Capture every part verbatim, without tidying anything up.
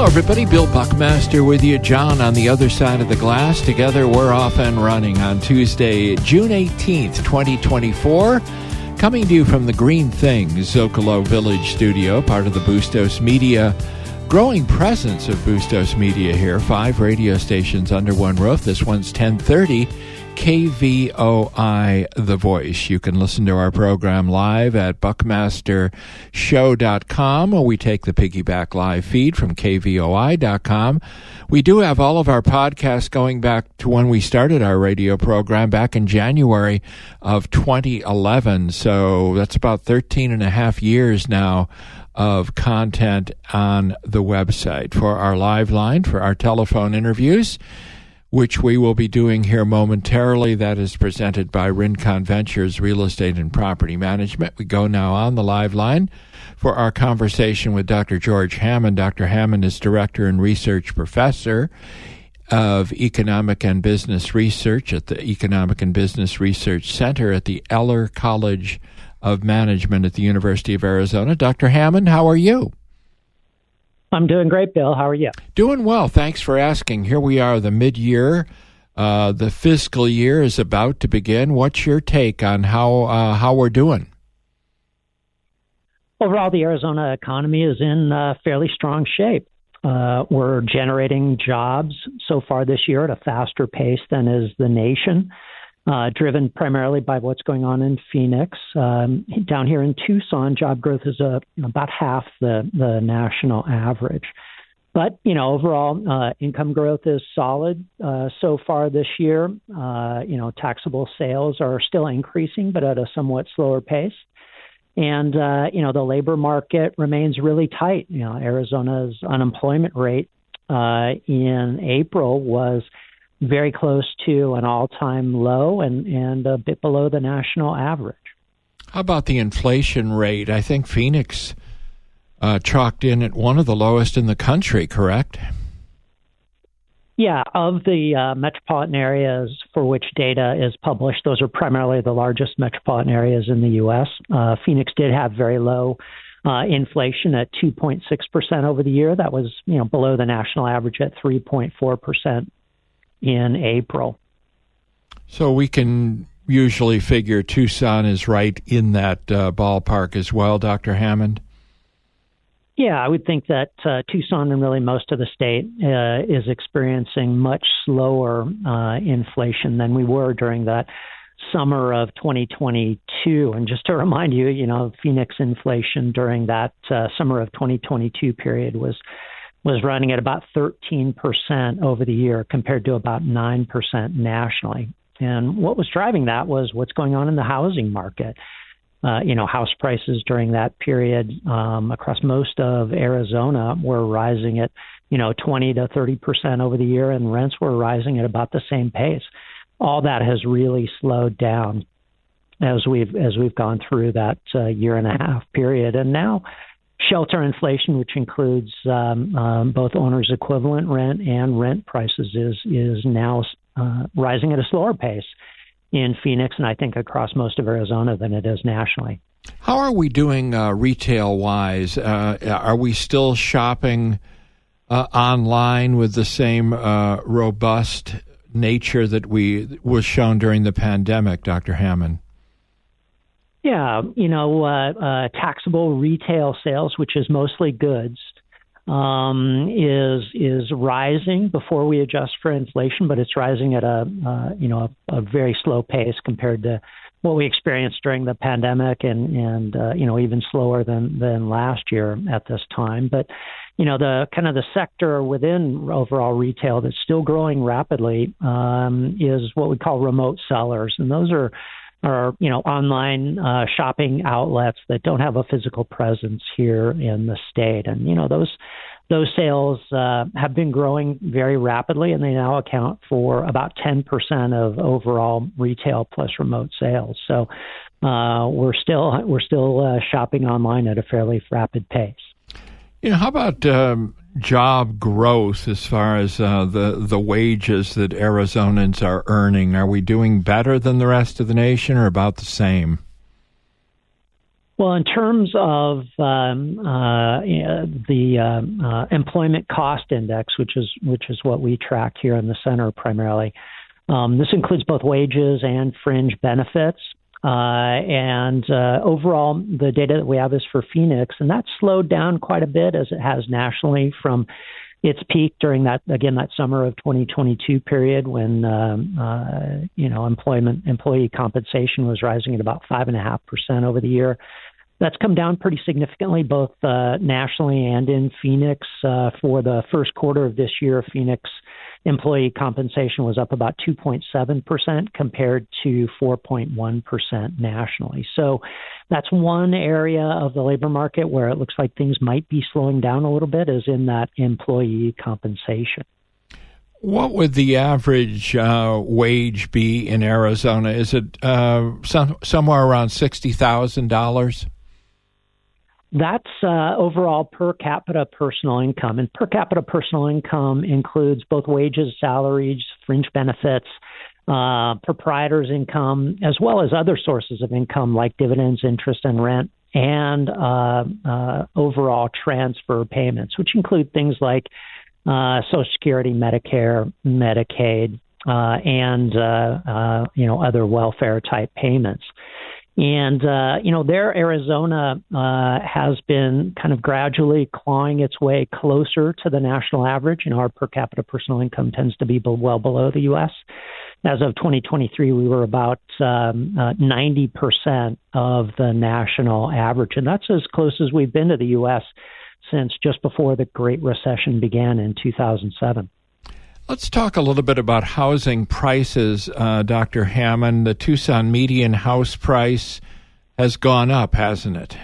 Hello, everybody. Bill Buckmaster with you. John on the other side of the glass. Together, we're off and running on Tuesday, June eighteenth, twenty twenty-four. Coming to you from the Green Thing Zocalo Village studio, part of the Bustos Media, growing presence of Bustos Media here. Five radio stations under one roof. This one's ten thirty. K V O I The Voice. You can listen to our program live at buckmaster show dot com, or we take the piggyback live feed from K V O I dot com. We do have all of our podcasts going back to when we started our radio program back in January of twenty eleven. So that's about thirteen and a half years now of content on the website. For our live line, for our telephone interviews, which we will be doing here momentarily. That is presented by Rincon Ventures Real Estate and Property Management. We go now on the live line for our conversation with Doctor George Hammond. Doctor Hammond is Director and Research Professor of Economic and Business Research at the Economic and Business Research Center at the Eller College of Management at the University of Arizona. Doctor Hammond, how are you? I'm doing great, Bill. How are you? Doing well. Thanks for asking. Here we are, the mid-year. Uh, the fiscal year is about to begin. What's your take on how uh, how we're doing? Overall, the Arizona economy is in uh, fairly strong shape. Uh, we're generating jobs so far this year at a faster pace than is the nation, uh, driven primarily by what's going on in Phoenix. Um, down here in Tucson, job growth is uh, about half the, the national average. But, you know, overall, uh, income growth is solid uh, so far this year. Uh, you know, taxable sales are still increasing, but at a somewhat slower pace. And, uh, you know, the labor market remains really tight. You know, Arizona's unemployment rate uh, in April was very close to an all-time low and, and a bit below the national average. How about the inflation rate? I think Phoenix uh, chalked in at one of the lowest in the country, correct? Yeah, of the uh, metropolitan areas for which data is published, those are primarily the largest metropolitan areas in the U S. Uh, Phoenix did have very low uh, inflation at two point six percent over the year. That was, you know, below the national average at three point four percent. in April. So we can usually figure Tucson is right in that uh, ballpark as well, Doctor Hammond? Yeah, I would think that uh, Tucson and really most of the state uh, is experiencing much slower uh, inflation than we were during that summer of twenty twenty-two. And just to remind you, you know, Phoenix inflation during that uh, summer of twenty twenty-two period was was running at about thirteen percent over the year compared to about nine percent nationally. And what was driving that was what's going on in the housing market. Uh, you know, house prices during that period um, across most of Arizona were rising at, you know, twenty to thirty percent over the year, and rents were rising at about the same pace. All that has really slowed down as we've as we've gone through that uh, year and a half period. And now shelter inflation, which includes um, um, both owner's equivalent rent and rent prices, is is now uh, rising at a slower pace in Phoenix, and I think across most of Arizona, than it is nationally. How are we doing uh, retail-wise? Uh, are we still shopping uh, online with the same uh, robust nature that we was shown during the pandemic, Doctor Hammond? Yeah, you know, uh, uh, taxable retail sales, which is mostly goods, um, is is rising before we adjust for inflation, but it's rising at a uh, you know a, a very slow pace compared to what we experienced during the pandemic, and and uh, you know even slower than than last year at this time. But you know the kind of the sector within overall retail that's still growing rapidly um, is what we call remote sellers, and those are are, you know, online uh, shopping outlets that don't have a physical presence here in the state. And, you know, those those sales uh, have been growing very rapidly, and they now account for about ten percent of overall retail plus remote sales. So uh, we're still we're still uh, shopping online at a fairly rapid pace. You know, how about um, job growth as far as uh, the the wages that Arizonans are earning? Are we doing better than the rest of the nation, or about the same? Well, in terms of um, uh, the uh, uh, employment cost index, which is which is what we track here in the center primarily, um, this includes both wages and fringe benefits. Uh, and uh, overall, the data that we have is for Phoenix, and that's slowed down quite a bit as it has nationally from its peak during that, again, that summer of twenty twenty-two period when, um, uh, you know, employment, employee compensation was rising at about five and a half percent over the year. That's come down pretty significantly, both uh, nationally and in Phoenix. Uh, for the first quarter of this year, Phoenix employee compensation was up about two point seven percent compared to four point one percent nationally. So that's one area of the labor market where it looks like things might be slowing down a little bit, is in that employee compensation. What would the average uh, wage be in Arizona? Is it uh, some, somewhere around sixty thousand dollars? That's uh, overall per capita personal income. And per capita personal income includes both wages, salaries, fringe benefits, uh, proprietor's income, as well as other sources of income like dividends, interest, and rent, and uh, uh, overall transfer payments, which include things like uh, Social Security, Medicare, Medicaid, uh, and uh, uh, you know other welfare type payments. And, uh, you know, there Arizona uh, has been kind of gradually clawing its way closer to the national average. You know, our per capita personal income tends to be well below the U S. As of twenty twenty-three, we were about um, uh, ninety percent of the national average. And that's as close as we've been to the U S since just before the Great Recession began in two thousand seven. Let's talk a little bit about housing prices, uh, Doctor Hammond. The Tucson median house price has gone up, hasn't it?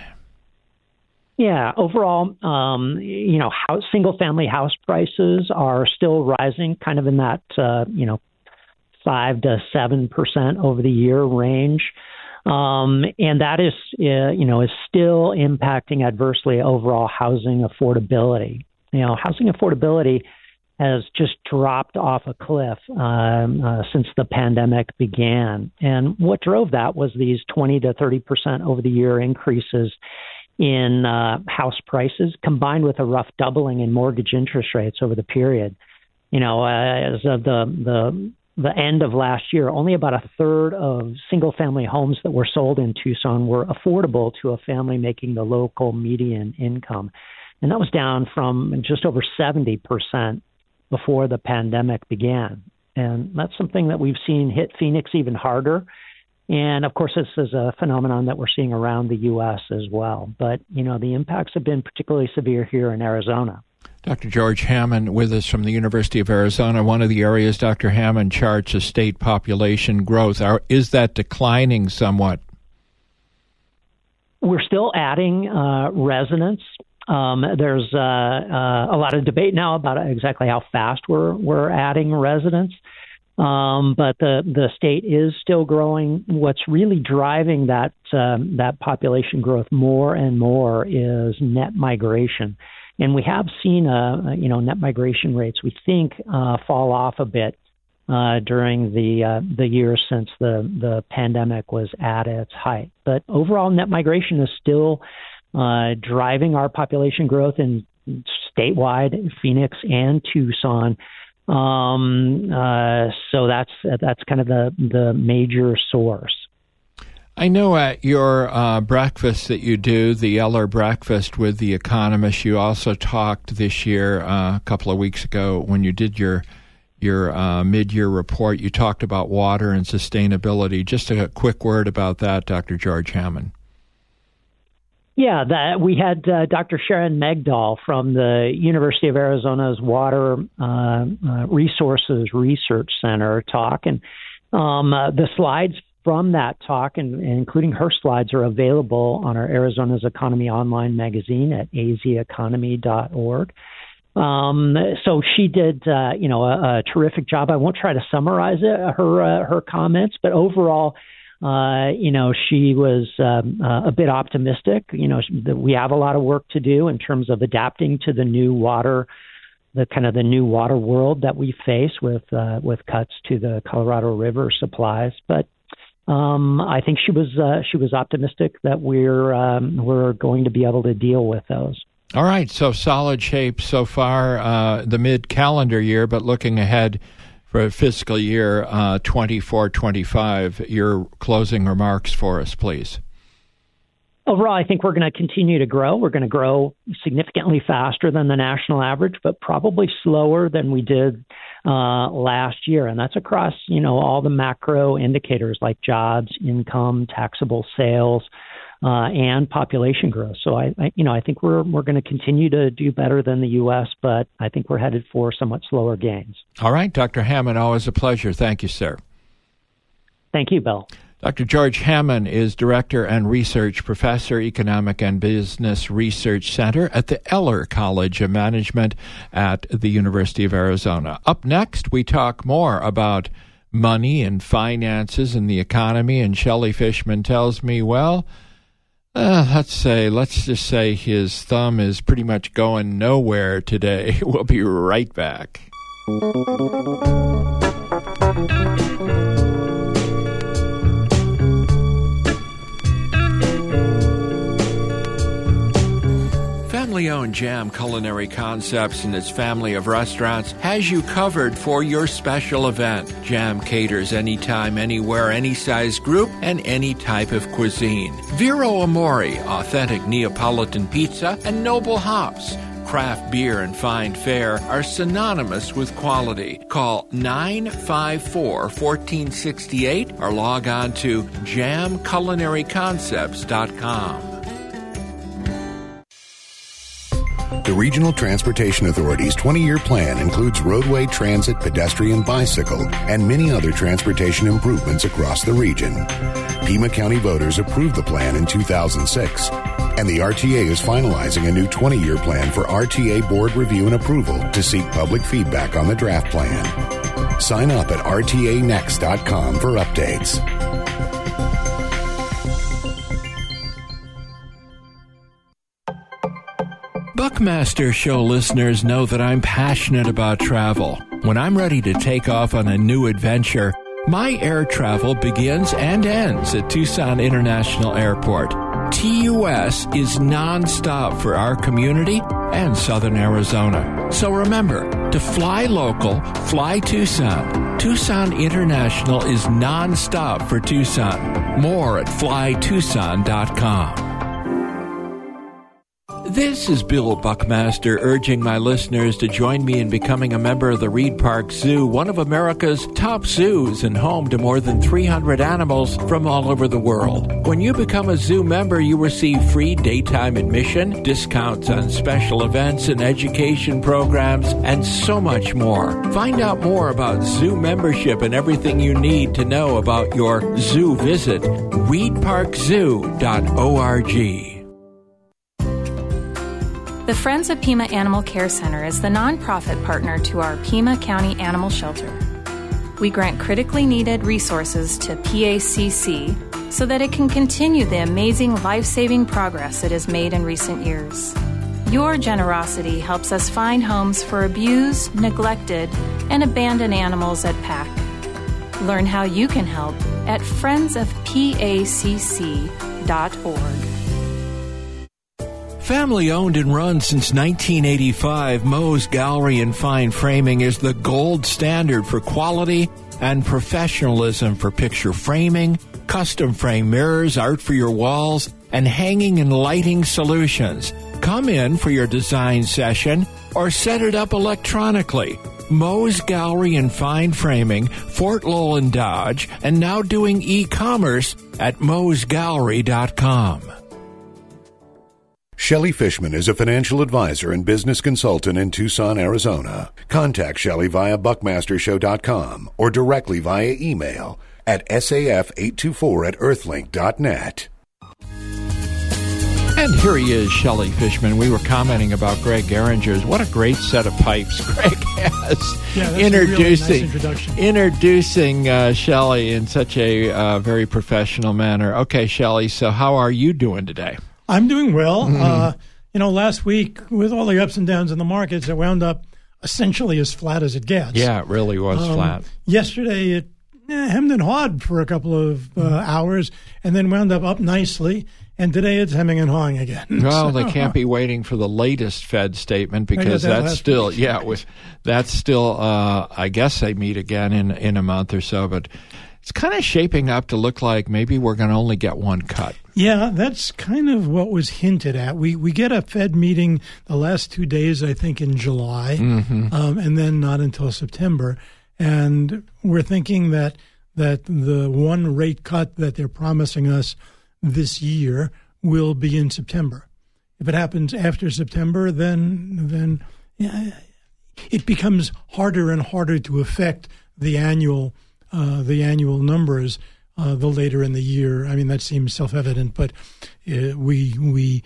Yeah, overall, um, you know, house, single-family house prices are still rising, kind of in that, uh, you know, five to seven percent over the year range. Um, and that is, uh, you know, is still impacting adversely overall housing affordability. You know, housing affordability has just dropped off a cliff um, uh, since the pandemic began. And what drove that was these twenty to thirty percent over the year increases in uh, house prices, combined with a rough doubling in mortgage interest rates over the period. You know, uh, as of the, the the end of last year, only about a third of single-family homes that were sold in Tucson were affordable to a family making the local median income. And that was down from just over seventy percent before the pandemic began. And that's something that we've seen hit Phoenix even harder. And of course, this is a phenomenon that we're seeing around the U S as well. But, you know, the impacts have been particularly severe here in Arizona. Doctor George Hammond with us from the University of Arizona. One of the areas Doctor Hammond charts is state population growth. Are, is that declining somewhat? We're still adding uh, residents. Um, there's uh, uh, a lot of debate now about exactly how fast we're we're adding residents, um, but the the state is still growing. What's really driving that um, that population growth more and more is net migration, and we have seen uh, you know net migration rates we think uh, fall off a bit uh, during the uh, the years since the the pandemic was at its height. But overall, net migration is still Uh, driving our population growth in statewide, Phoenix and Tucson. Um, uh, so that's that's kind of the, the major source. I know at your uh, breakfast that you do, the Eller Breakfast with The Economist, you also talked this year, uh, a couple of weeks ago, when you did your your uh, mid-year report, you talked about water and sustainability. Just a quick word about that, Doctor George Hammond. Yeah, that we had uh, Doctor Sharon Megdal from the University of Arizona's Water uh, uh, Resources Research Center talk, and um, uh, the slides from that talk, and, and including her slides, are available on our Arizona's Economy Online magazine at a z economy dot org. Um, so she did, uh, you know, a, a terrific job. I won't try to summarize it, her uh, her comments, but overall, Uh, you know, she was um, uh, a bit optimistic. You know, that we have a lot of work to do in terms of adapting to the new water, the kind of the new water world that we face with uh, with cuts to the Colorado River supplies. But um, I think she was uh, she was optimistic that we're um, we're going to be able to deal with those. All right, so solid shape so far, uh, the mid-calendar year, but looking ahead for fiscal year uh, twenty-four twenty-five, your closing remarks for us, please. Overall, I think we're going to continue to grow. We're going to grow significantly faster than the national average, but probably slower than we did uh, last year. And that's across, you know, all the macro indicators like jobs, income, taxable sales, uh, and population growth. So I, I, you know, I think we're we're going to continue to do better than the U S, but I think we're headed for somewhat slower gains. All right, Doctor Hammond, always a pleasure. Thank you, sir. Thank you, Bill. Doctor George Hammond is Director and Research Professor, Economic and Business Research Center at the Eller College of Management at the University of Arizona. Up next, we talk more about money and finances and the economy, and Shelley Fishman tells me, well, uh, let's say, let's just say his thumb is pretty much going nowhere today. We'll be right back. Family-owned Jam Culinary Concepts and its family of restaurants has you covered for your special event. Jam caters anytime, anywhere, any size group, and any type of cuisine. Vero Amore, authentic Neapolitan pizza, and Noble Hops. Craft beer and fine fare are synonymous with quality. Call nine five four, one four six eight or log on to jam culinary concepts dot com. The Regional Transportation Authority's twenty-year plan includes roadway, transit, pedestrian, bicycle, and many other transportation improvements across the region. Pima County voters approved the plan in two thousand six, and the R T A is finalizing a new twenty-year plan for R T A board review and approval to seek public feedback on the draft plan. Sign up at r t a next dot com for updates. Buckmaster Show listeners know that I'm passionate about travel. When I'm ready to take off on a new adventure, my air travel begins and ends at Tucson International Airport. T U S is nonstop for our community and Southern Arizona. So remember, to fly local, fly Tucson. Tucson International is nonstop for Tucson. More at fly tucson dot com. This is Bill Buckmaster urging my listeners to join me in becoming a member of the Reed Park Zoo, one of America's top zoos and home to more than three hundred animals from all over the world. When you become a zoo member, you receive free daytime admission, discounts on special events and education programs, and so much more. Find out more about zoo membership and everything you need to know about your zoo visit. reed park zoo dot org. The Friends of Pima Animal Care Center is the nonprofit partner to our Pima County Animal Shelter. We grant critically needed resources to P A C C so that it can continue the amazing life-saving progress it has made in recent years. Your generosity helps us find homes for abused, neglected, and abandoned animals at P A C. Learn how you can help at friends of p a c c dot org. Family owned and run since nineteen eighty-five, Moe's Gallery and Fine Framing is the gold standard for quality and professionalism for picture framing, custom frame mirrors, art for your walls, and hanging and lighting solutions. Come in for your design session or set it up electronically. Moe's Gallery and Fine Framing, Fort Lowell and Dodge, and now doing e-commerce at moes gallery dot com. Shelley Fishman is a financial advisor and business consultant in Tucson, Arizona. Contact Shelley via buckmaster show dot com or directly via email at S A F eight two four at earthlink dot net. And here he is, Shelley Fishman. We were commenting about Greg Geringer's. What a great set of pipes Greg has. Yeah, that's introducing, a really nice introduction. Introducing uh, Shelley in such a uh, very professional manner. Okay, Shelley, so how are you doing today? I'm doing well. Mm-hmm. Uh, you know, last week, with all the ups and downs in the markets, it wound up essentially as flat as it gets. Yeah, it really was um, flat. Yesterday, it eh, hemmed and hawed for a couple of uh, hours and then wound up up nicely. And today it's hemming and hawing again. Well, So- they can't be waiting for the latest Fed statement I got because that that's last still, week. yeah, with, that's still, uh, I guess they meet again in, in a month or so. But it's kind of shaping up to look like maybe we're going to only get one cut. Yeah, that's kind of what was hinted at. We we get a Fed meeting the last two days, I think, in July, Mm-hmm. um, and then not until September. And we're thinking that that the one rate cut that they're promising us this year will be in September. If it happens after September, then then yeah, it becomes harder and harder to affect the annual uh, the annual numbers. Uh, the later in the year, I mean that seems self-evident, but uh, we we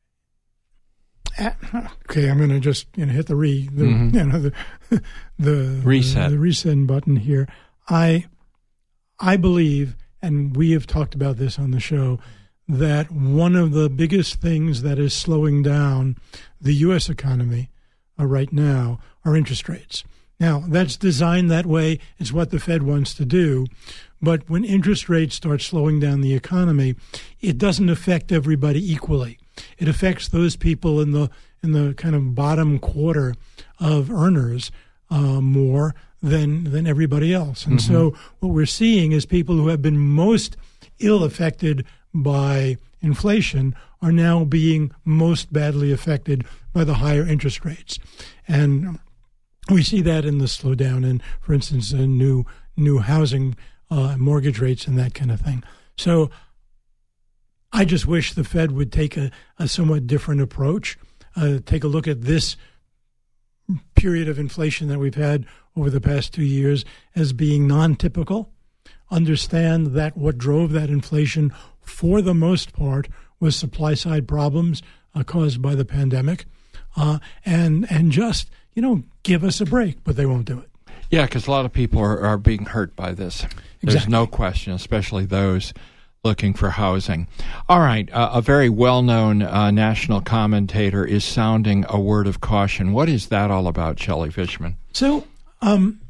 uh, okay. I'm going to just you know hit the re the Mhm. you know the the Reset. the, the reset button here. I I believe, and we have talked about this on the show, that one of the biggest things that is slowing down the U S economy uh, right now are interest rates. Now, that's designed that way. It's what the Fed wants to do. But when interest rates start slowing down the economy, it doesn't affect everybody equally. It affects those people in the in the kind of bottom quarter of earners uh, more than than everybody else. And Mm-hmm. so what we're seeing is people who have been most ill affected by inflation are now being most badly affected by the higher interest rates. And we see that in the slowdown in, for instance, in new new housing uh, mortgage rates and that kind of thing. So I just wish the Fed would take a, a somewhat different approach, uh, take a look at this period of inflation that we've had over the past two years as being non-typical, understand that what drove that inflation for the most part was supply-side problems uh, caused by the pandemic, uh, and and just, you know, give us a break, but they won't do it. Yeah, because a lot of people are, are being hurt by this. There's Exactly. no question, especially those looking for housing. All right, uh, a very well-known uh, national commentator is sounding a word of caution. What is that all about, Shelley Fishman? So, um,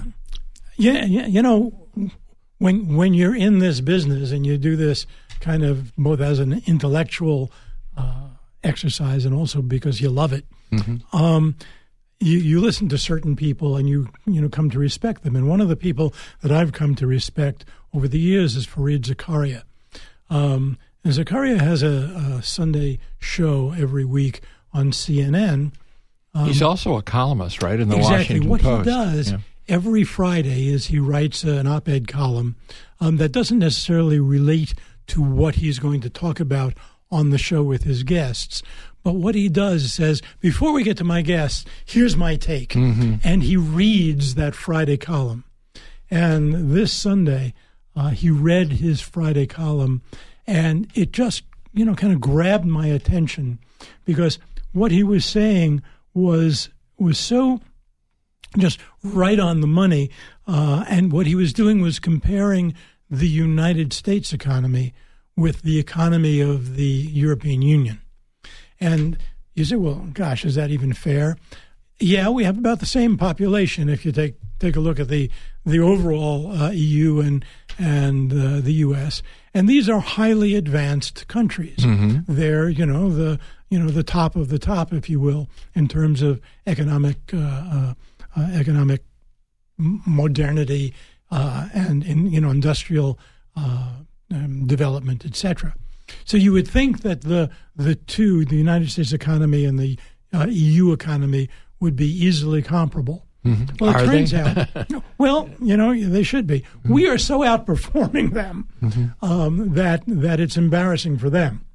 yeah, yeah, you know, when when you're in this business and you do this kind of both as an intellectual uh, exercise and also because you love it, Mm-hmm. um, you you listen to certain people and you you know come to respect them. And one of the people that I've come to respect over the years is Fareed Zakaria. Um, and Zakaria has a, a Sunday show every week on C N N. Um, He's also a columnist, right, in the exactly. Washington What Post. he does Yeah. every Friday is he writes an op-ed column um, that doesn't necessarily relate to what he's going to talk about on the show with his guests. But what he does is says, before we get to my guests, here's my take. Mm-hmm. And he reads that Friday column. And this Sunday, uh, he read his Friday column, and it just, you know, kind of grabbed my attention because what he was saying was was so just right on the money. Uh, and what he was doing was comparing the United States economy with the economy of the European Union. And you say, well, gosh, is that even fair? Yeah, we have about the same population if you take take a look at the the overall uh, E U and and uh, the U S. And these are highly advanced countries. Mm-hmm. They're, you know, the you know the top of the top, if you will, in terms of economic uh, uh, uh, economic modernity uh, and in you know industrial uh, um, development, et cetera. So you would think that the the two, the United States economy and the uh, E U economy, would be easily comparable. Mm-hmm. Well, it Are turns they? out, well, you know, they should be. Mm-hmm. We are so outperforming them mm-hmm. um, that that it's embarrassing for them.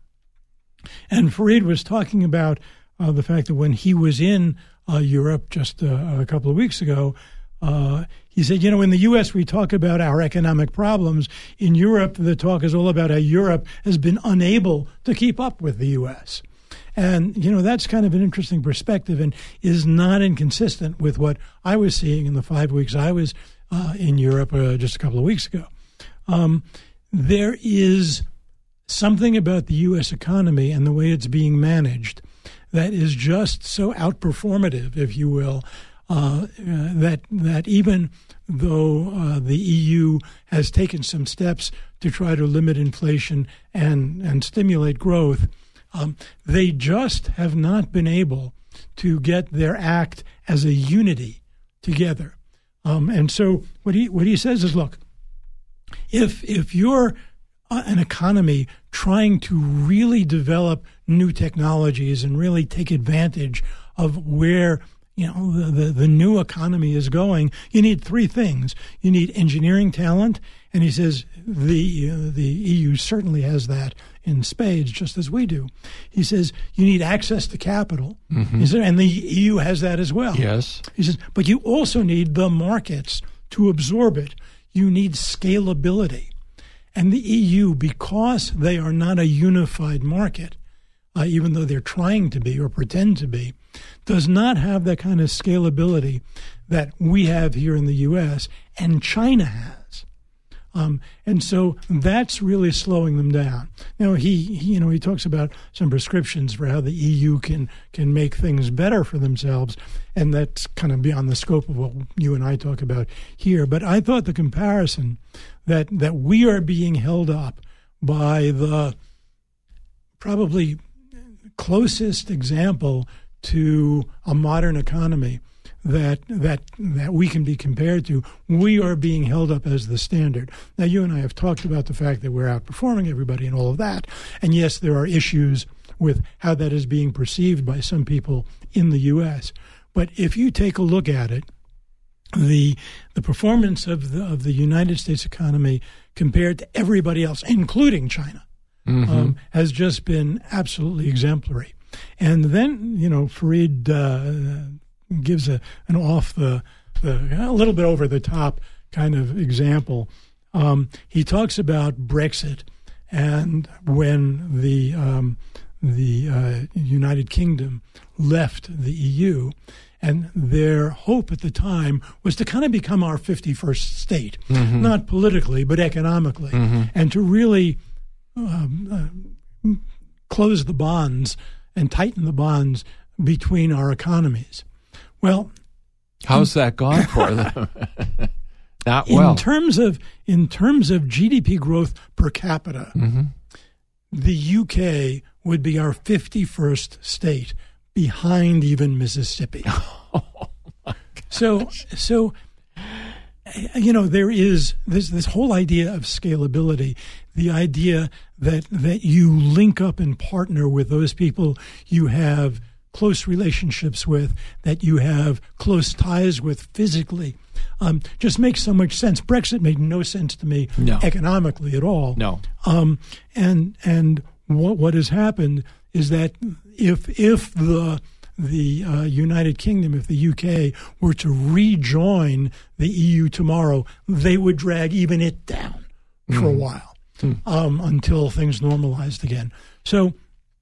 And Fareed was talking about uh, the fact that when he was in uh, Europe just uh, a couple of weeks ago, uh, he said, you know, in the U S we talk about our economic problems. In Europe, the talk is all about how Europe has been unable to keep up with the U S. And, you know, that's kind of an interesting perspective and is not inconsistent with what I was seeing in the five weeks I was uh, in Europe uh, just a couple of weeks ago. Um, there is something about the U S economy and the way it's being managed that is just so outperformative, if you will, uh, uh, that that even though uh, the E U has taken some steps to try to limit inflation and, and stimulate growth, um, they just have not been able to get their act as a unity together. Um, and so what he what he says is, look, if if you're an economy trying to really develop new technologies and really take advantage of where you know the, the, the new economy is going, you need three things. You need engineering talent, and he says the uh, the E U certainly has that in spades, just as we do. He says you need access to capital, mm-hmm. he said, and the E U has that as well. Yes. He says, but you also need the markets to absorb it. You need scalability. And the E U, because they are not a unified market, uh, even though they're trying to be or pretend to be, does not have that kind of scalability that we have here in the U S and China has. Um, and so that's really slowing them down. Now, he, he, you know, he talks about some prescriptions for how the E U can can make things better for themselves, and that's kind of beyond the scope of what you and I talk about here. But I thought the comparison that that we are being held up by the probably closest example to a modern economy that that that we can be compared to, we are being held up as the standard. Now, you and I have talked about the fact that we're outperforming everybody and all of that. And yes, there are issues with how that is being perceived by some people in the U S. But if you take a look at it, the the performance of the of the United States economy compared to everybody else, including China, mm-hmm. um, has just been absolutely exemplary. And then, you know, Fareed uh, gives a an off the, the a little bit over the top kind of example. Um, he talks about Brexit and when the um, the uh, United Kingdom left the E U, and their hope at the time was to kind of become our fifty-first state, mm-hmm. not politically but economically, mm-hmm. and to really um, uh, close the bonds and tighten the bonds between our economies. Well, how's that gone for them? Not in well. terms of in terms of G D P growth per capita, mm-hmm. the U K would be our fifty-first state, behind even Mississippi. Oh, my so, so you know, there is this this whole idea of scalability, the idea that that you link up and partner with those people you have close relationships with, that you have close ties with physically, um, just makes so much sense. Brexit made no sense to me no. economically at all. No. Um, and and what what has happened is that if if the the uh, United Kingdom, if the U K were to rejoin the E U tomorrow, they would drag even it down mm. for a while mm. um, until things normalized again. So,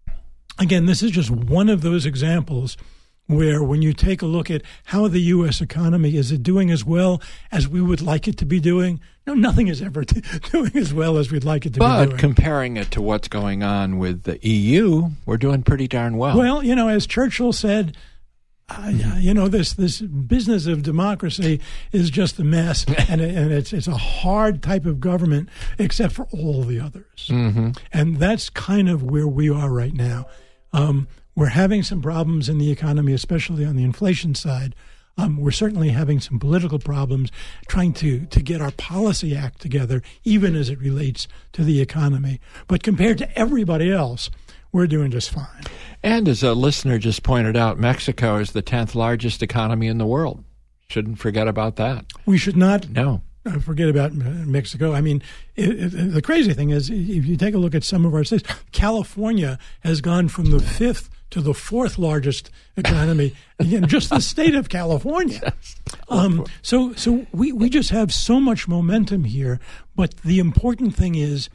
again, this is just one of those examples where when you take a look at how the U S economy, is it doing as well as we would like it to be doing? No, nothing is ever t- doing as well as we'd like it to but be doing. But comparing it to what's going on with the E U, we're doing pretty darn well. Well, you know, as Churchill said, uh, you know, this this business of democracy is just a mess, and, it, and it's it's a hard type of government except for all the others. Mm-hmm. And that's kind of where we are right now. Um, we're having some problems in the economy, especially on the inflation side. Um, we're certainly having some political problems trying to, to get our policy act together, even as it relates to the economy. But compared to everybody else, we're doing just fine. And as a listener just pointed out, Mexico is the tenth largest economy in the world. Shouldn't forget about that. We should not no. forget about Mexico. I mean, it, it, the crazy thing is, if you take a look at some of our states, California has gone from the fifth to the fourth largest economy, again, just the state of California. Um, so so we, we just have so much momentum here. But the important thing is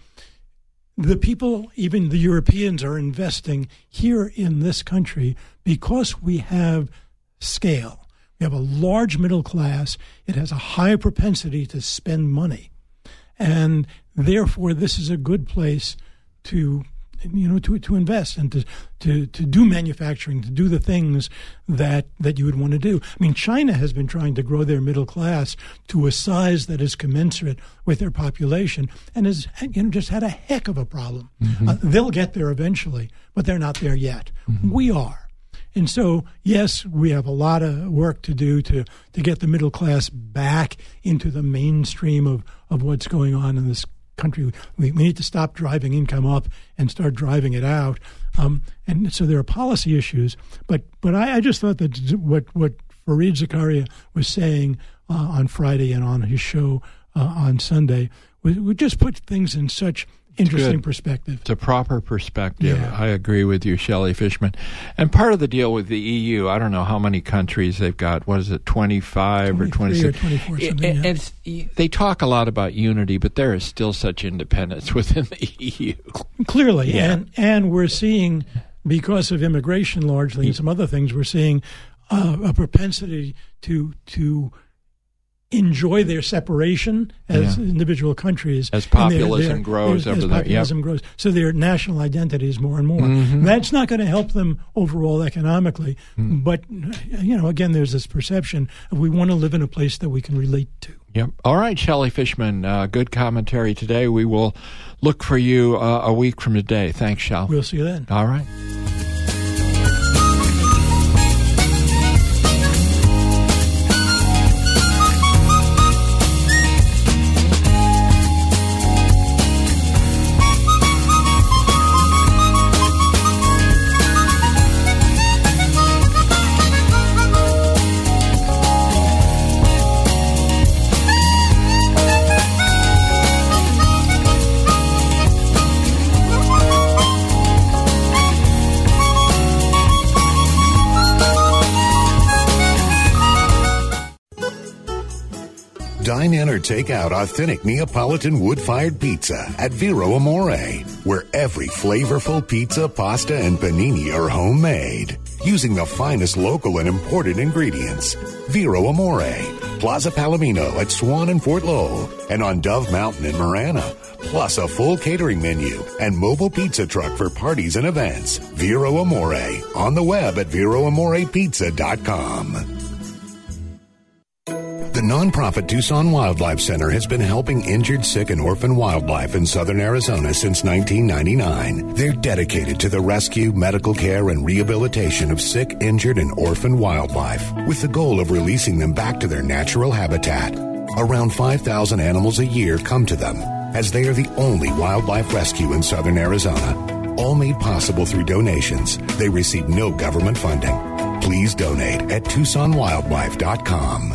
the people, even the Europeans, are investing here in this country because we have scale. We have a large middle class. It has a high propensity to spend money. And therefore, this is a good place to you know, to to invest and to, to, to do manufacturing, to do the things that that you would want to do. I mean, China has been trying to grow their middle class to a size that is commensurate with their population, and has, you know, just had a heck of a problem. Mm-hmm. Uh, they'll get there eventually, but they're not there yet. Mm-hmm. We are. And so, yes, we have a lot of work to do to, to get the middle class back into the mainstream of, of what's going on in this country. We, we need to stop driving income up and start driving it out. Um, and so there are policy issues. But but I, I just thought that what, what Fareed Zakaria was saying uh, on Friday and on his show uh, on Sunday would, would just put things in such interesting Good. perspective. It's a proper perspective. Yeah. I agree with you, Shelley Fishman. And part of the deal with the E U, I don't know how many countries they've got. What is it, twenty-five or twenty-six? Or twenty-four, something, it, yeah. it's, they talk a lot about unity, but there is still such independence within the E U. Clearly. Yeah. And, and we're seeing, because of immigration largely and some other things, we're seeing uh, a propensity to to enjoy their separation as yeah. individual countries. As populism their, their, grows their, over as there. populism Yep. grows. So their national identity is more and more. Mm-hmm. That's not going to help them overall economically. Mm. But, you know, again, there's this perception of we want to live in a place that we can relate to. Yep. All right, Shelley Fishman, uh, good commentary today. We will look for you uh, a week from today. Thanks, Shell. We'll see you then. All right. Dine in or take out authentic Neapolitan wood-fired pizza at Vero Amore, where every flavorful pizza, pasta, and panini are homemade, using the finest local and imported ingredients. Vero Amore, Plaza Palomino at Swan and Fort Lowell, and on Dove Mountain in Marana, plus a full catering menu and mobile pizza truck for parties and events. Vero Amore, on the web at vero amore pizza dot com. The nonprofit Tucson Wildlife Center has been helping injured, sick, and orphan wildlife in southern Arizona since nineteen ninety-nine. They're dedicated to the rescue, medical care, and rehabilitation of sick, injured, and orphan wildlife, with the goal of releasing them back to their natural habitat. Around five thousand animals a year come to them, as they are the only wildlife rescue in southern Arizona. All made possible through donations. They receive no government funding. Please donate at tucson wildlife dot com.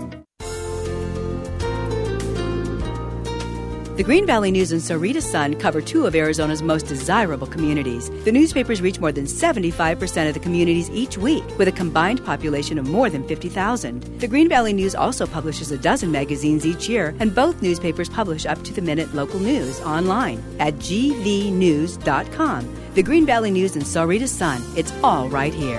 The Green Valley News and Sahuarita Sun cover two of Arizona's most desirable communities. The newspapers reach more than seventy-five percent of the communities each week, with a combined population of more than fifty thousand. The Green Valley News also publishes a dozen magazines each year, and both newspapers publish up-to-the-minute local news online at g v news dot com. The Green Valley News and Sahuarita Sun, it's all right here.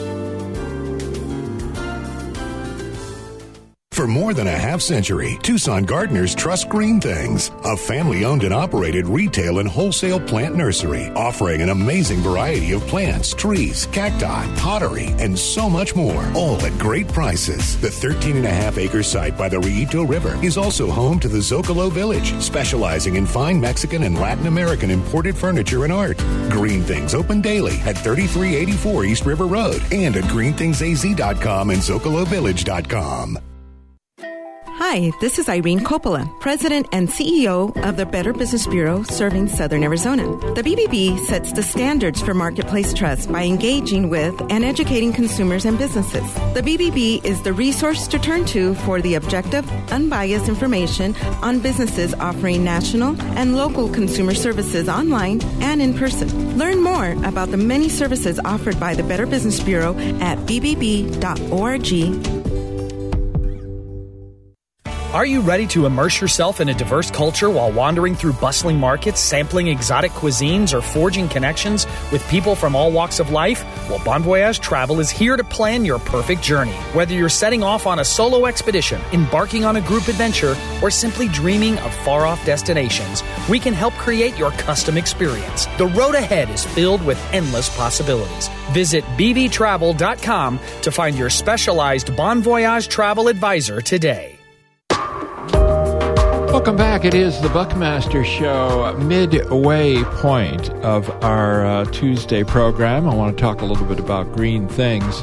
For more than a half century, Tucson gardeners trust Green Things, a family-owned and operated retail and wholesale plant nursery, offering an amazing variety of plants, trees, cacti, pottery, and so much more, all at great prices. The thirteen and a half acre site by the Rillito River is also home to the Zocalo Village, specializing in fine Mexican and Latin American imported furniture and art. Green Things open daily at thirty-three eighty-four East River Road and at green things a z dot com and zocalo village dot com. Hi, this is Irene Coppola, President and C E O of the Better Business Bureau serving Southern Arizona. The B B B sets the standards for marketplace trust by engaging with and educating consumers and businesses. The B B B is the resource to turn to for the objective, unbiased information on businesses offering national and local consumer services online and in person. Learn more about the many services offered by the Better Business Bureau at b b b dot org. Are you ready to immerse yourself in a diverse culture while wandering through bustling markets, sampling exotic cuisines, or forging connections with people from all walks of life? Well, Bon Voyage Travel is here to plan your perfect journey. Whether you're setting off on a solo expedition, embarking on a group adventure, or simply dreaming of far-off destinations, we can help create your custom experience. The road ahead is filled with endless possibilities. Visit b v travel dot com to find your specialized Bon Voyage travel advisor today. Welcome back. It is the Buckmaster Show, midway point of our uh, Tuesday program. I want to talk a little bit about green things.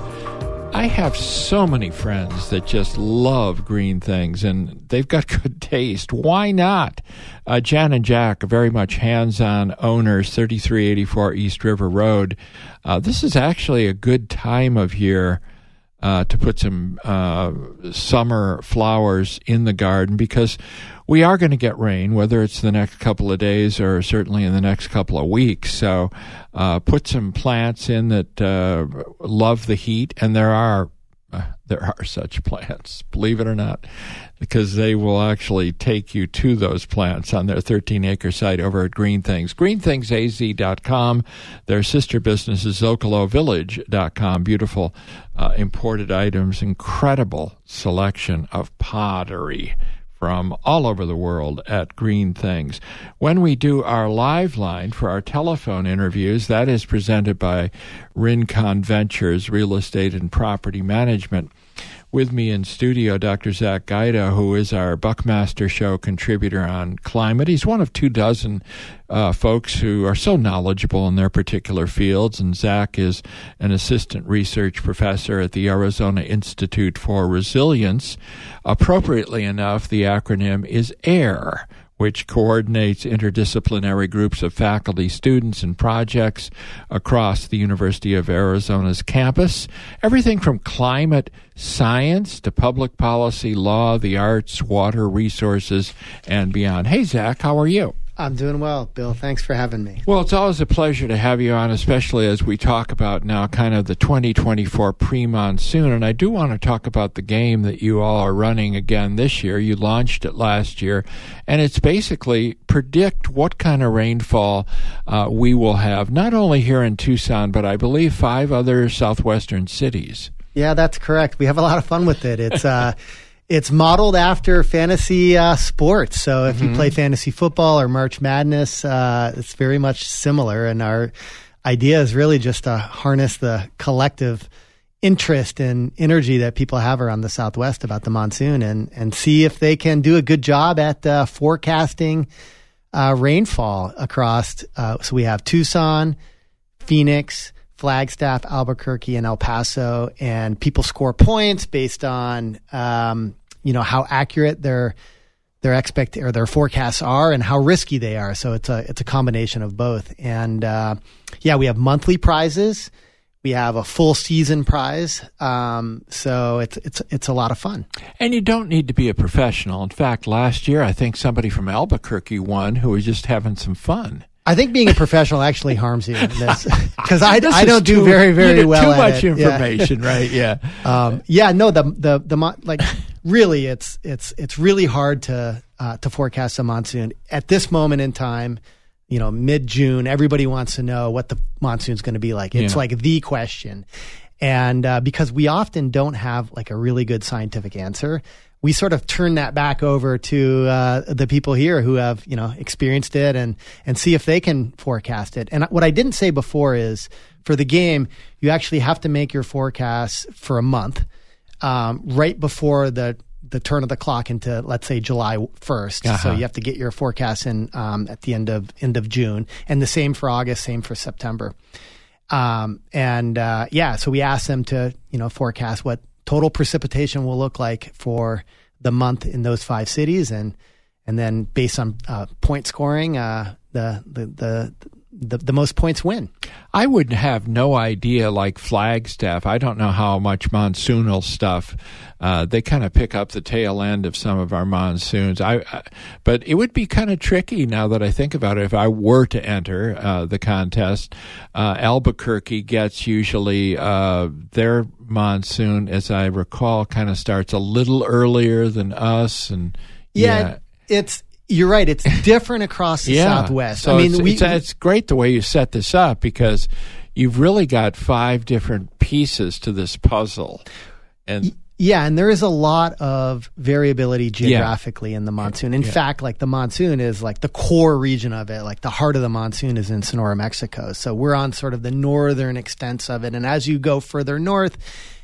I have so many friends that just love green things, and they've got good taste. Why not? Uh, Jan and Jack are very much hands-on owners, thirty-three eighty-four East River Road. Uh, this is actually a good time of year uh, to put some uh, summer flowers in the garden, because we are going to get rain, whether it's the next couple of days or certainly in the next couple of weeks. So uh, put some plants in that uh, love the heat, and there are uh, there are such plants, believe it or not, because they will actually take you to those plants on their thirteen-acre site over at Green Things. green things a z dot com. Their sister business is zocalo village dot com. Beautiful uh, imported items, incredible selection of pottery from all over the world at Green Things. When we do our live line for our telephone interviews, that is presented by Rincon Ventures, Real Estate and Property Management. With me in studio, Doctor Zach Gaida, who is our Buckmaster Show contributor on climate. He's one of two dozen uh, folks who are so knowledgeable in their particular fields, and Zach is an assistant research professor at the Arizona Institute for Resilience. Appropriately enough, the acronym is AIR, which coordinates interdisciplinary groups of faculty, students, and projects across the University of Arizona's campus. Everything from climate science to public policy, law, the arts, water resources, and beyond. Hey, Zach, how are you? I'm doing well, Bill. Thanks for having me. Well, it's always a pleasure to have you on, especially as we talk about now kind of the twenty twenty-four pre-monsoon. And I do want to talk about the game that you all are running again this year. You launched it last year, and it's basically predict what kind of rainfall uh, we will have, not only here in Tucson, but I believe five other southwestern cities. Yeah, that's correct. We have a lot of fun with it. It's uh It's modeled after fantasy uh, sports. So if mm-hmm. you play fantasy football or March Madness, uh, it's very much similar. And our idea is really just to harness the collective interest and energy that people have around the Southwest about the monsoon, and, and see if they can do a good job at uh, forecasting uh, rainfall across. Uh, so we have Tucson, Phoenix, Flagstaff, Albuquerque, and El Paso, and people score points based on um, you know how accurate their their expect or their forecasts are and how risky they are. So it's a it's a combination of both. And uh, yeah, we have monthly prizes, we have a full season prize. Um, so it's it's it's a lot of fun. And you don't need to be a professional. In fact, last year I think somebody from Albuquerque won who was just having some fun. I think being a professional actually harms you because I, I don't do too, very very you well. Too at much it. information, yeah. right? Yeah, um, yeah. No, the the the like really, it's it's it's really hard to uh, to forecast a monsoon at this moment in time. You know, mid June, everybody wants to know what the monsoon's going to be like. It's yeah. like the question, and uh, because we often don't have like a really good scientific answer, we sort of turn that back over to uh, the people here who have, you know, experienced it and and see if they can forecast it. And what I didn't say before is for the game, you actually have to make your forecasts for a month um, right before the the turn of the clock into, let's say, July first. Uh-huh. So you have to get your forecasts in um, at the end of end of June, and the same for August, same for September. Um, and uh, yeah, so we asked them to, you know, forecast what total precipitation will look like for the month in those five cities, and and then based on uh, point scoring, uh, the, the the the, the most points win. I would have no idea, like Flagstaff. I don't know how much monsoonal stuff. Uh, they kind of pick up the tail end of some of our monsoons. I, I but it would be kind of tricky now that I think about it. If I were to enter uh, the contest, uh, Albuquerque gets usually uh, their monsoon, as I recall, kind of starts a little earlier than us. And yeah, yeah. it's. You're right. It's different across the yeah. Southwest. So I mean, it's, we, it's, it's great the way you set this up because you've really got five different pieces to this puzzle. And yeah, and there is a lot of variability geographically yeah. in the monsoon. In yeah. fact, like the monsoon is like the core region of it. Like the heart of the monsoon is in Sonora, Mexico. So we're on sort of the northern extents of it. And as you go further north,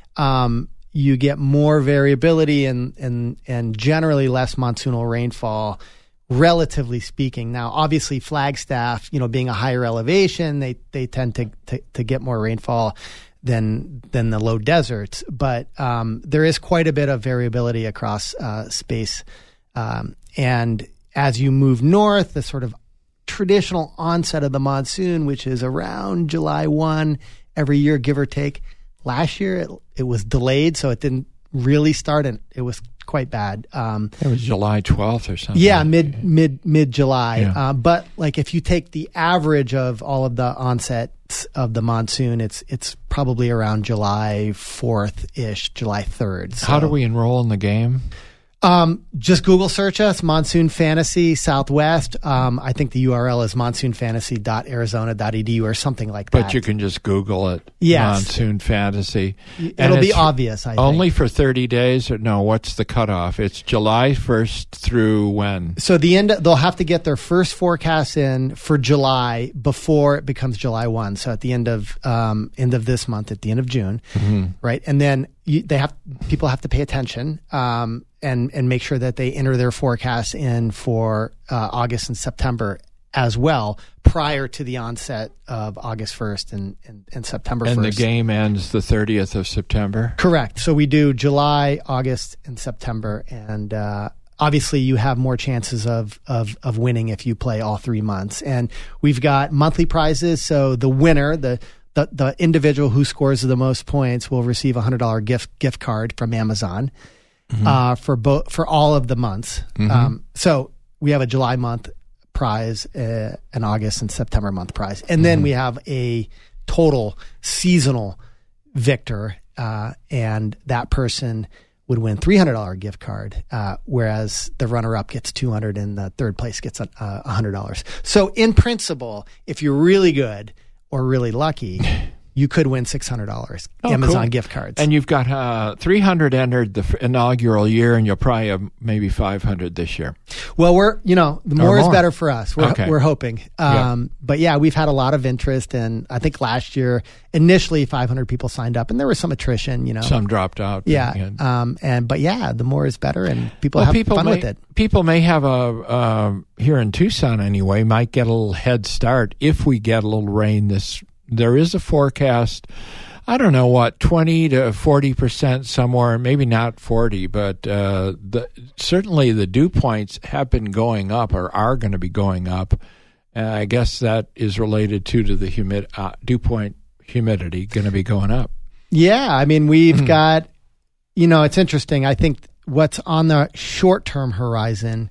um, you get more variability and and and generally less monsoonal rainfall. Relatively speaking. Now, obviously, Flagstaff, you know, being a higher elevation, they they tend to to, to get more rainfall than than the low deserts. But um, there is quite a bit of variability across uh, space. Um, and as you move north, the sort of traditional onset of the monsoon, which is around July first every year, give or take. Last year, it, it was delayed, so it didn't really start, and it was quite bad. Um, it was July twelfth or something. Yeah, mid mid mid July. Yeah. Uh, but like if you take the average of all of the onsets of the monsoon, it's it's probably around July fourth ish, July third. So, how do we enroll in the game? Um, just Google search us, Monsoon Fantasy Southwest. Um, I think the U R L is monsoon fantasy dot arizona dot e d u or something like that. But you can just Google it. Yes. Monsoon Fantasy. It'll be obvious, I think. Only for thirty days? Or no, what's the cutoff? It's July first through when? So the end, they'll have to get their first forecast in for July before it becomes July first. So at the end of um, end of this month, at the end of June, mm-hmm. right? And then you, they have people have to pay attention. Um, and and make sure that they enter their forecasts in for uh, August and September as well, prior to the onset of August first and, and, and September first. And the game ends the thirtieth of September? Correct. So we do July, August, and September. And uh, obviously you have more chances of, of, of winning if you play all three months. And we've got monthly prizes. So the winner, the the, the individual who scores the most points will receive a one hundred dollars gift gift card from Amazon. Mm-hmm. Uh, for both for all of the months. Mm-hmm. Um, so we have a July month prize, uh, an August and September month prize, and then mm-hmm. we have a total seasonal victor, uh, and that person would win three hundred dollars gift card, uh, whereas the runner up gets two hundred dollars and the third place gets a, uh, one hundred dollars. So in principle, if you're really good or really lucky, you could win six hundred dollars oh, Amazon cool. gift cards. And you've got uh, three hundred entered the f- inaugural year, and you'll probably have maybe five hundred this year. Well, we're, you know, the more, more. is better for us. We're, okay. we're hoping. Um, yeah. But yeah, we've had a lot of interest. And I think last year, initially five hundred people signed up, and there was some attrition, you know. Some dropped out. Yeah. Um, and But yeah, the more is better, and people well, have people fun may, with it. People may have a, uh, here in Tucson anyway, might get a little head start if we get a little rain this There is a forecast, I don't know what, twenty to forty percent somewhere, maybe not forty, but uh, the, certainly the dew points have been going up or are going to be going up. And I guess that is related to, to the humid, uh, dew point humidity going to be going up. Yeah, I mean, we've got, you know, it's interesting. I think what's on the short-term horizon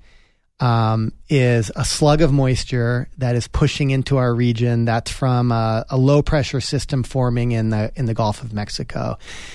Um, is a slug of moisture that is pushing into our region. That's from a, a low pressure system forming in the in the Gulf of Mexico,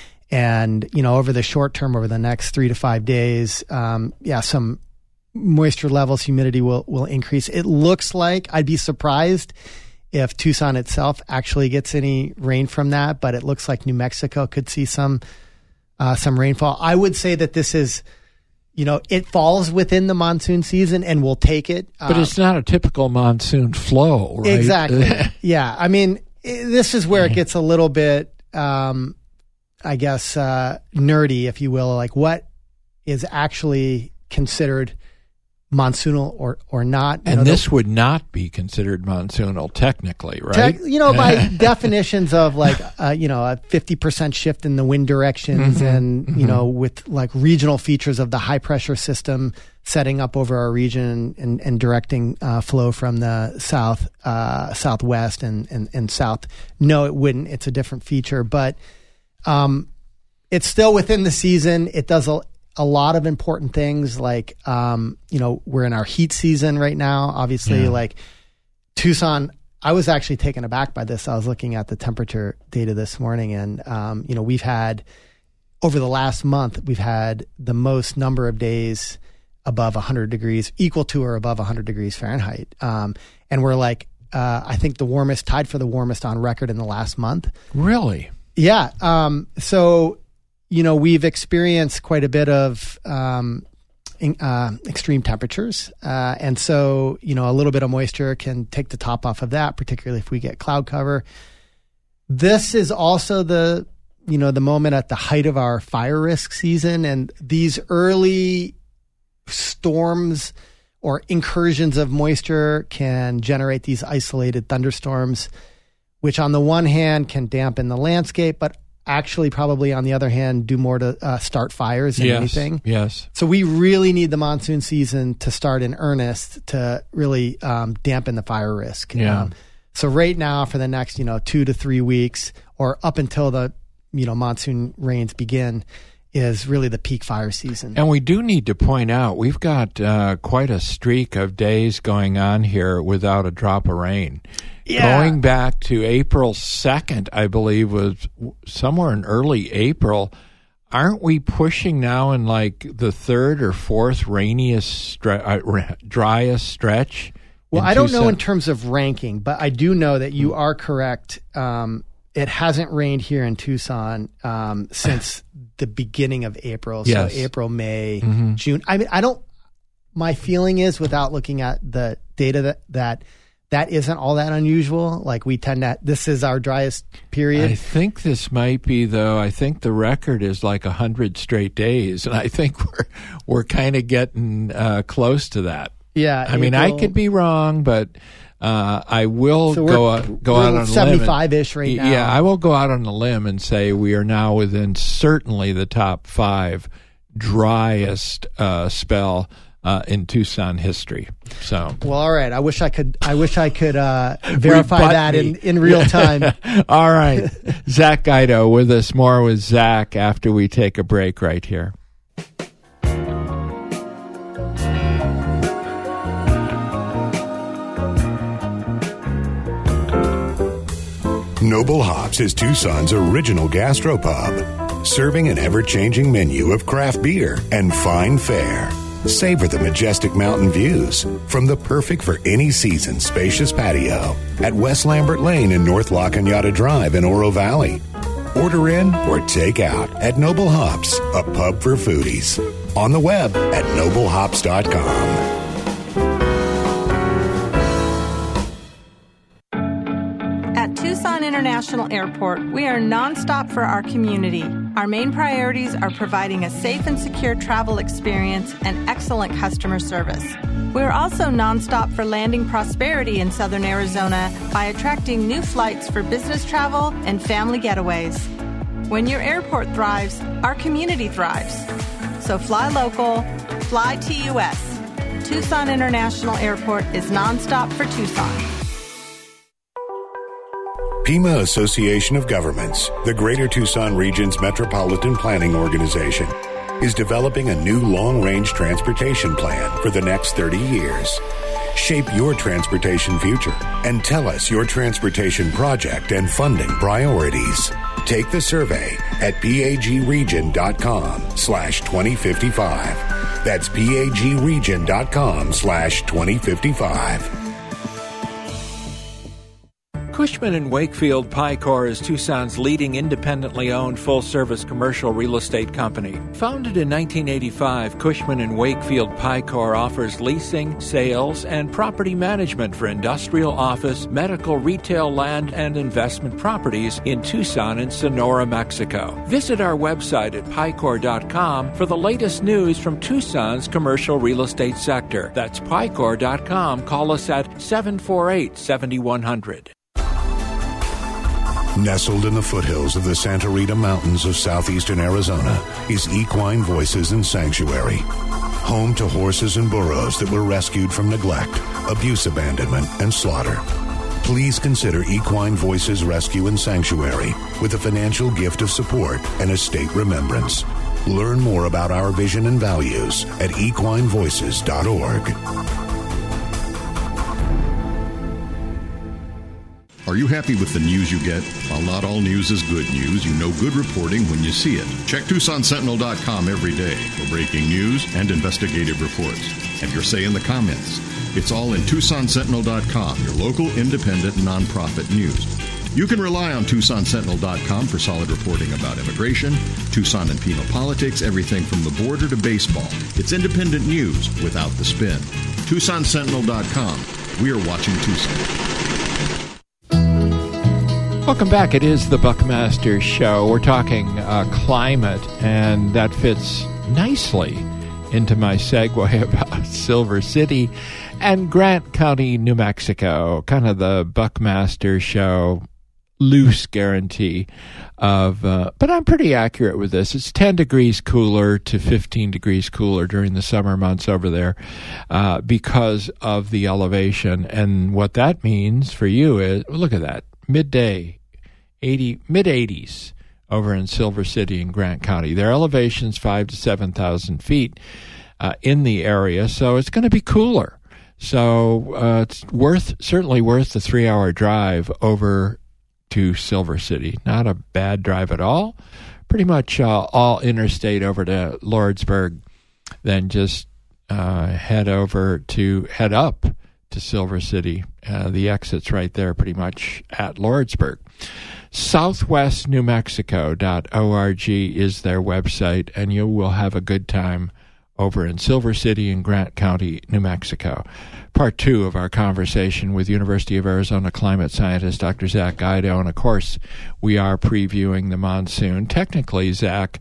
and you know over the short term, over the next three to five days, um, yeah, some moisture levels, humidity will will increase. It looks like I'd be surprised if Tucson itself actually gets any rain from that, but it looks like New Mexico could see some uh, some rainfall. I would say that this is. You know, it falls within the monsoon season, and we'll take it. But um, it's not a typical monsoon flow, right? Exactly. Yeah. I mean, this is where it gets a little bit, um, I guess, uh, nerdy, if you will. Like, what is actually considered monsoonal or, or not. You and know, this the, would not be considered monsoonal technically, right? Te- you know, by definitions of like, uh, you know, a fifty percent shift in the wind directions mm-hmm, and, mm-hmm. you know, with like regional features of the high pressure system setting up over our region and, and directing uh, flow from the south, uh, southwest and, and, and south. No, it wouldn't. It's a different feature, but um, it's still within the season. It does a a lot of important things like, um, you know, we're in our heat season right now. Obviously, yeah. like Tucson, I was actually taken aback by this. I was looking at the temperature data this morning and, um, you know, we've had over the last month, we've had the most number of days above one hundred degrees, equal to or above one hundred degrees Fahrenheit. Um, and we're like, uh, I think the warmest, tied for the warmest on record in the last month. Really? Yeah. Um, so, you know, we've experienced quite a bit of um, in, uh, extreme temperatures. Uh, and so, you know, a little bit of moisture can take the top off of that, particularly if we get cloud cover. This is also the, you know, the moment at the height of our fire risk season. And these early storms or incursions of moisture can generate these isolated thunderstorms, which on the one hand can dampen the landscape, but actually probably on the other hand do more to uh, start fires than yes, anything. Yes. So we really need the monsoon season to start in earnest to really um, dampen the fire risk. Yeah. Um, so right now for the next, you know, two to three weeks or up until the, you know, monsoon rains begin is really the peak fire season. And we do need to point out we've got uh, quite a streak of days going on here without a drop of rain. Yeah. Going back to April second, I believe, was somewhere in early April. Aren't we pushing now in like the third or fourth rainiest, stre- uh, driest stretch? Well, I don't know in terms of ranking, but I do know that you are correct. Um, it hasn't rained here in Tucson um, since the beginning of April. Yes. So April, May, mm-hmm. June. I mean, I don't, my feeling is without looking at the data that, that that isn't all that unusual. Like we tend to, this is our driest period. I think this might be though. I think the record is like a hundred straight days, and I think we're we're kind of getting uh, close to that. Yeah, I April, mean, I could be wrong, but uh, I will so go uh, go out on a limb. seventy-five ish right now. Yeah, I will go out on a limb and say we are now within certainly the top five driest uh, spell. Uh, in Tucson history. So well, all right. I wish I could. I wish I could uh, verify that in, in real time. All right, Zach Guido with us. More with Zach after we take a break right here. Noble Hops is Tucson's original gastropub, serving an ever-changing menu of craft beer and fine fare. Savor the majestic mountain views from the perfect for any season spacious patio at West Lambert Lane and North La Cañada Drive in Oro Valley. Order in or take out at Noble Hops, a pub for foodies. On the web at noble hops dot com. At Tucson International Airport, we are nonstop for our community. Our main priorities are providing a safe and secure travel experience and excellent customer service. We're also nonstop for landing prosperity in Southern Arizona by attracting new flights for business travel and family getaways. When your airport thrives, our community thrives. So fly local, fly T U S. Tucson International Airport is nonstop for Tucson. Pima Association of Governments, the Greater Tucson Region's metropolitan planning organization, is developing a new long-range transportation plan for the next thirty years. Shape your transportation future and tell us your transportation project and funding priorities. Take the survey at pagregion.com slash 2055. That's pagregion.com slash 2055. Cushman and Wakefield Picor is Tucson's leading independently owned full-service commercial real estate company. Founded in nineteen eighty-five, Cushman and Wakefield Picor offers leasing, sales, and property management for industrial, office, medical, retail, land, and investment properties in Tucson and Sonora, Mexico. Visit our website at picor dot com for the latest news from Tucson's commercial real estate sector. That's picor dot com. Call us at seven four eight, seven one zero zero. Nestled in the foothills of the Santa Rita Mountains of southeastern Arizona is Equine Voices and Sanctuary. Home to horses and burros that were rescued from neglect, abuse, abandonment, and slaughter. Please consider Equine Voices Rescue and Sanctuary with a financial gift of support and estate remembrance. Learn more about our vision and values at equine voices dot org. Are you happy with the news you get? While not all news is good news, you know good reporting when you see it. Check Tucson Sentinel dot com every day for breaking news and investigative reports. Have your say in the comments. It's all in Tucson Sentinel dot com, your local independent nonprofit news. You can rely on Tucson Sentinel dot com for solid reporting about immigration, Tucson and Pima politics, everything from the border to baseball. It's independent news without the spin. Tucson Sentinel dot com. We're watching Tucson. Welcome back. It is the Buckmaster Show. We're talking uh, climate, and that fits nicely into my segue about Silver City and Grant County, New Mexico. Kind of the Buckmaster Show loose guarantee of, uh, but I'm pretty accurate with this. It's ten degrees cooler to fifteen degrees cooler during the summer months over there uh, because of the elevation. And what that means for you is, look at that. Midday, eighty mid eighties over in Silver City and Grant County. Their elevation's five to seven thousand feet uh, in the area, so it's going to be cooler. So uh, it's worth certainly worth the three hour drive over to Silver City. Not a bad drive at all. Pretty much uh, all interstate over to Lordsburg, then just uh, head over to head up to Silver City. Uh, the exit's right there pretty much at Lordsburg. southwest new mexico dot org is their website, and you will have a good time over in Silver City and Grant County, New Mexico. Part two of our conversation with University of Arizona climate scientist Doctor Zach Guido. And, of course, we are previewing the monsoon. Technically, Zach,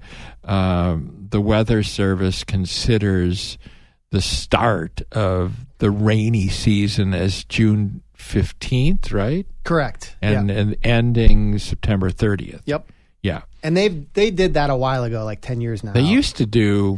um, the Weather Service considers the start of the rainy season as June fifteenth, right? Correct. And, yeah. and ending September thirtieth. Yep. Yeah. And they they did that a while ago, like ten years now. They used to do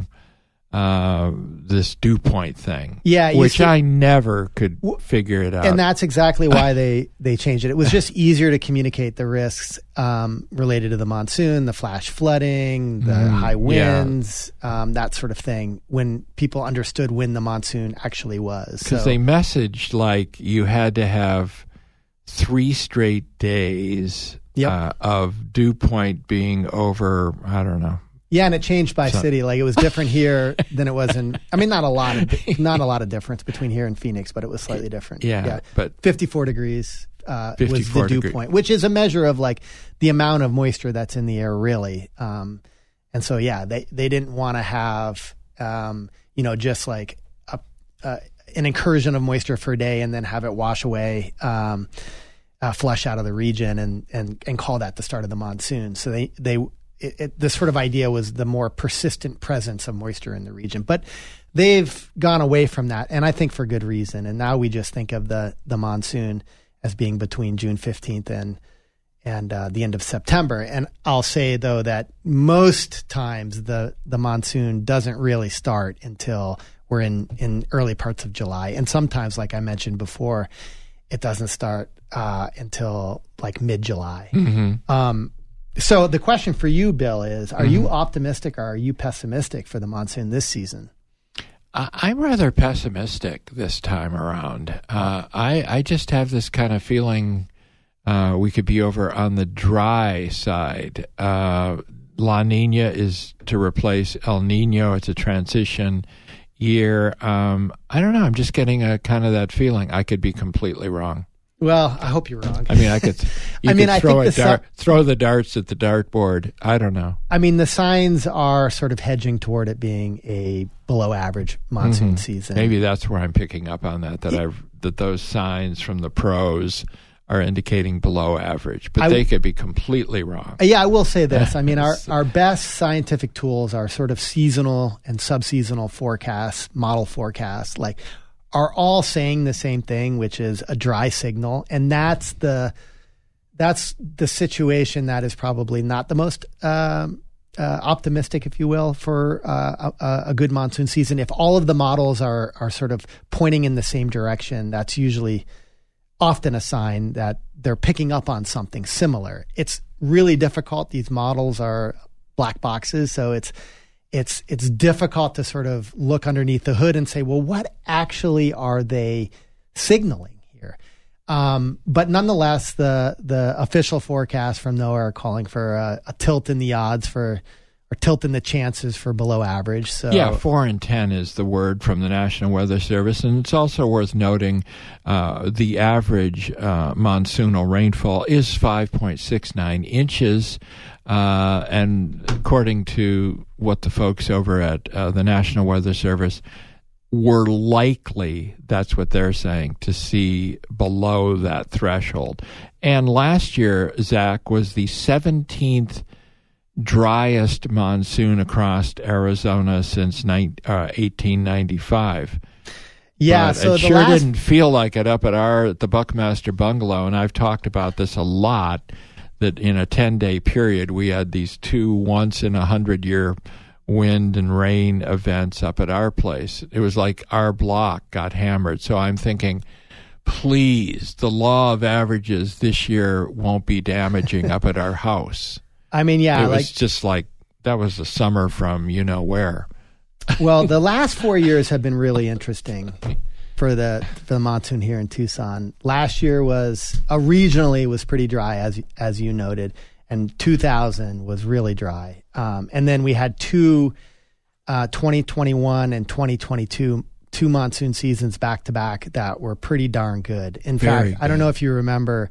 uh, this dew point thing, yeah, which to, I never could figure it out. And that's exactly why they, they changed it. It was just easier to communicate the risks um, related to the monsoon, the flash flooding, the mm, high winds, yeah. um, that sort of thing, when people understood when the monsoon actually was. Because so, they messaged like you had to have three straight days yep. uh, of dew point being over, I don't know. Yeah, and it changed by so. city. Like it was different here than it was in. I mean, not a lot of not a lot of difference between here and Phoenix, but it was slightly different. Yeah, yeah. But fifty-four degrees uh, fifty-four was the dew degree. point, which is a measure of like the amount of moisture that's in the air, really. Um, and so, yeah, they they didn't want to have um, you know just like a, uh, an incursion of moisture for a day and then have it wash away. Um, uh, flush out of the region and, and, and call that the start of the monsoon. So they they. It, it, the sort of idea was the more persistent presence of moisture in the region. But they've gone away from that, and I think for good reason. And now we just think of the, the monsoon as being between June fifteenth and and uh, the end of September. And I'll say, though, that most times the, the monsoon doesn't really start until we're in, in early parts of July. And sometimes, like I mentioned before, it doesn't start uh, until like mid-July. Mm-hmm. Um So the question for you, Bill, is, are mm-hmm. you optimistic or are you pessimistic for the monsoon this season? I'm rather pessimistic this time around. Uh, I, I just have this kind of feeling uh, we could be over on the dry side. Uh, La Nina is to replace El Nino. It's a transition year. Um, I don't know. I'm just getting a kind of that feeling. I could be completely wrong. Well, I hope you're wrong. I mean, I could. You I mean, could I throw think a the dart, su- throw the darts at the dartboard. I don't know. I mean, the signs are sort of hedging toward it being a below average monsoon Mm-hmm. season. Maybe that's where I'm picking up on that. That I that those signs from the pros are indicating below average, but I, they could be completely wrong. Yeah, I will say this. I mean, our, our best scientific tools are sort of seasonal and subseasonal forecasts, model forecasts, like are all saying the same thing, which is a dry signal. And that's the that's the situation that is probably not the most um, uh, optimistic, if you will, for uh, a, a good monsoon season. If all of the models are are sort of pointing in the same direction, that's usually often a sign that they're picking up on something similar. It's really difficult. These models are black boxes, so it's it's it's difficult to sort of look underneath the hood and say, well, what actually are they signaling here? Um, but nonetheless, the the official forecasts from NOAA are calling for a, a tilt in the odds for, or tilt in the chances for below average. So yeah, four in ten is the word from the National Weather Service, and it's also worth noting uh, the average uh, monsoonal rainfall is five point six nine inches, uh, and according to what the folks over at uh, the National Weather Service were likely, that's what they're saying, to see below that threshold. And last year, Zach, was the seventeenth driest monsoon across Arizona since uh, eighteen ninety-five. Yeah, but so it the sure last... didn't feel like it up at our at the Buckmaster Bungalow, and I've talked about this a lot, that in a ten-day period we had these two once-in-a-hundred-year wind and rain events up at our place. It was like our block got hammered. So I'm thinking, please, the law of averages this year won't be damaging up at our house. I mean, yeah. It like, was just like, that was the summer from you know where. Well, the last four years have been really interesting for the for the monsoon here in Tucson. Last year was, uh, regionally, was pretty dry, as as you noted, and two thousand was really dry. Um, and then we had two, uh, twenty twenty-one and twenty twenty-two, two monsoon seasons back to back that were pretty darn good. In Very fact, good. I don't know if you remember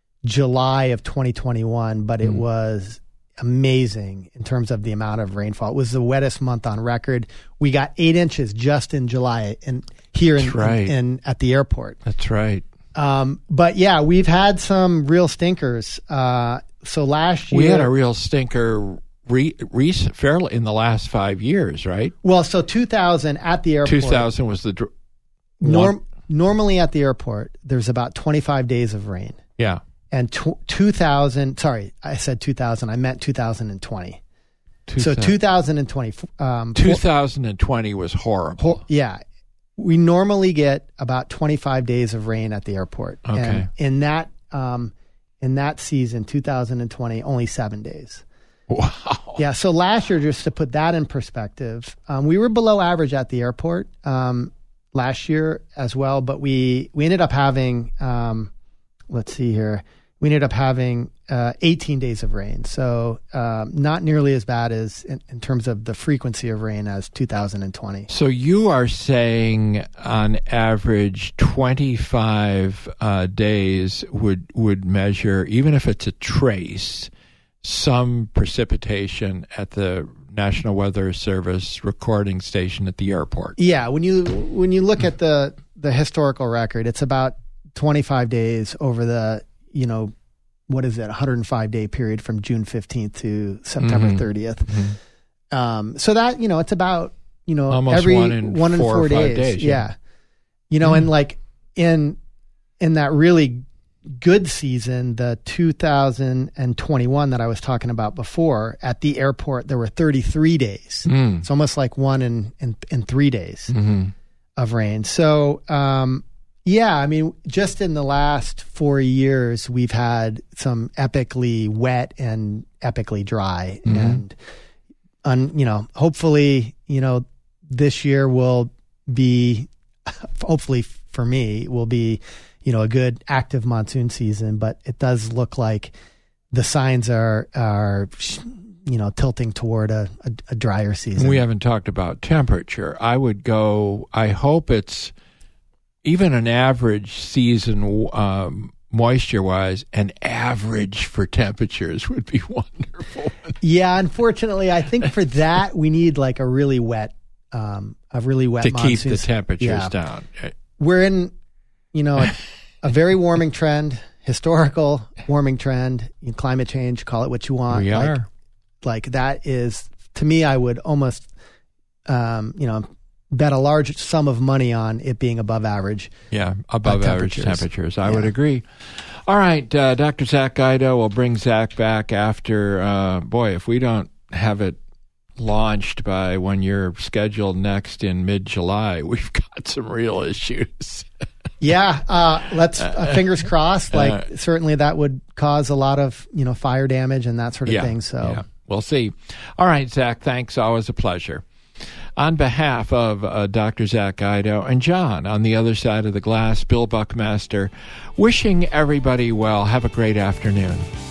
July of twenty twenty-one, but it Mm. was amazing in terms of the amount of rainfall. It was the wettest month on record. We got eight inches just in July, and here in, That's right. in, in at the airport. That's right. Um, but yeah, we've had some real stinkers. Uh, so last year We had a real stinker re, recent, fairly in the last five years, right? well, so two thousand at the airport. two thousand was the dr- Norm, one, normally at the airport, there's about twenty-five days of rain. yeah. And tw- two thousand, sorry, I said two thousand, I meant two thousand twenty. Two So thou- two thousand twenty. Um, two thousand twenty was horrible. Ho- yeah. We normally get about twenty-five days of rain at the airport. Okay. And in that um, in that season, two thousand twenty, only seven days. Wow. Yeah. So last year, just to put that in perspective, um, we were below average at the airport um, last year as well. But we we ended up having, um, let's see here, we ended up having uh, eighteen days of rain. So um, not nearly as bad as in, in terms of the frequency of rain as two thousand twenty. So you are saying on average twenty-five uh, days would would measure, even if it's a trace, some precipitation at the National Weather Service recording station at the airport. Yeah, when you when you look at the the historical record, it's about twenty-five days over the, you know, what is it, one hundred five day period from June fifteenth to September Mhm. thirtieth. Mhm. Um, so that, you know, it's about, you know, Almost every one in one in four four, or five days. days, Yeah. yeah. You know, Mm. and like in in that really good season, the two thousand twenty-one that I was talking about before, at the airport there were thirty-three days. Mm. It's almost like one in in, in three days Mhm. of rain. So, um, yeah, I mean, just in the last four years, we've had some epically wet and epically dry. Mhm. And, un, you know, hopefully, you know, this year will be, hopefully for me, will be, you know, a good active monsoon season. But it does look like the signs are, are you know, tilting toward a, a, a drier season. We haven't talked about temperature. I would go, I hope it's even an average season um, moisture-wise, an average for temperatures would be wonderful. Yeah, unfortunately, I think for that we need like a really wet, um, a really wet to monsoon. keep the temperatures yeah. down. We're in, you know, a, a very warming trend, historical warming trend, in climate change. Call it what you want. We like, are. Like that is, to me, I would almost, um, you know, bet a large sum of money on it being above average. Yeah, above uh, average temperatures. temperatures. I Yeah. would agree. All right, uh, Doctor Zach Guido will bring Zach back after, uh, boy, if we don't have it launched by when you're scheduled next in mid-July, we've got some real issues. Yeah, uh, let's uh, fingers crossed. Like Uh, certainly that would cause a lot of, you know, fire damage and that sort of yeah, thing. So yeah. We'll see. All right, Zach, thanks. Always a pleasure. On behalf of uh, Doctor Zach Guido and John on the other side of the glass, Bill Buckmaster, wishing everybody well. Have a great afternoon.